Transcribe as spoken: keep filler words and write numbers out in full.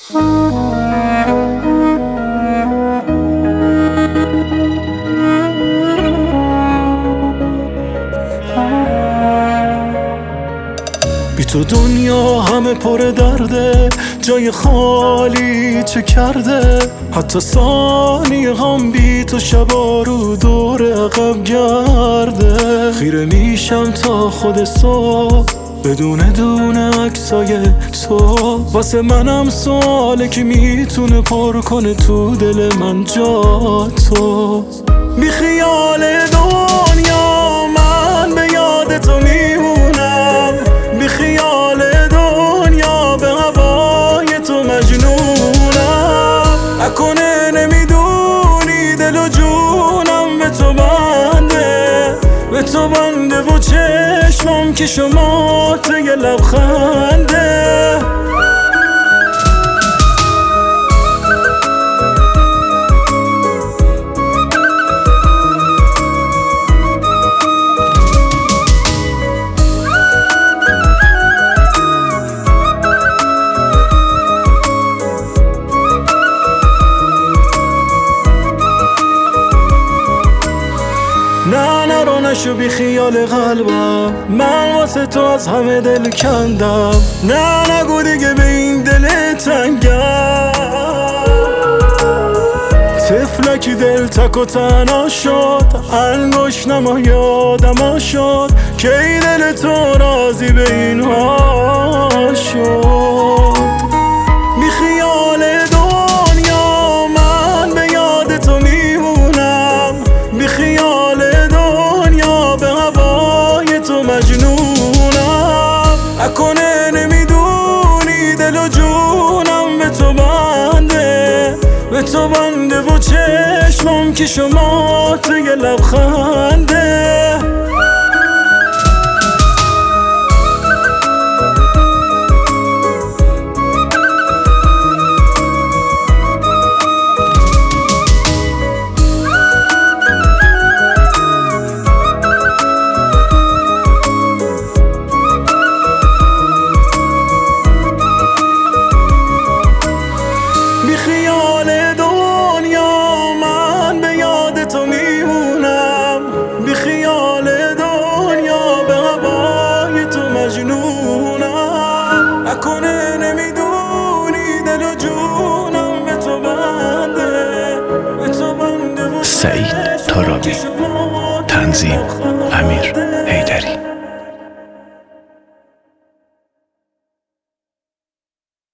بی تو دنیا همه پر درده، جای خالی چه کرده؟ حتی ثانیه هم بی تو شبا رو دور عقب گرده. خیره میشم تا خود صبح بدون دونه عکسای تو. واسه منم سواله که میتونه پر کنه تو دل من جا تو. بی خیال دنیا من به یاد تو میمونم، بی خیال دنیا به هوای تو مجنونم. اکنه نمیدونی دل و جونم به تو بنده، به تو بنده و چشمم که شما تو یه لبخنده. نه نرو نشو بی خیال قلبم، من واسه تو از همه دل کندم. نه نگو دیگه به این دل تنگم، طفلکی دل تک و تنها شد، انگوش نما یادم شد که ای دل تو راضی به این ها شد. بی خیال دنیا من به یاد تو میمونم، بی خیال مجنونم. اکنه نمیدونی دل و جونم به تو بنده، به تو بنده و چشمم که شما تو یه لبخنده. بی خیال دنیا من به یاد تو میمونم، بی خیال دنیا به هوای تو مجنونم. اکنه نمیدونی دل و جونم به تو بنده، به تو بنده و سعید طارمی. تنظیم امیر.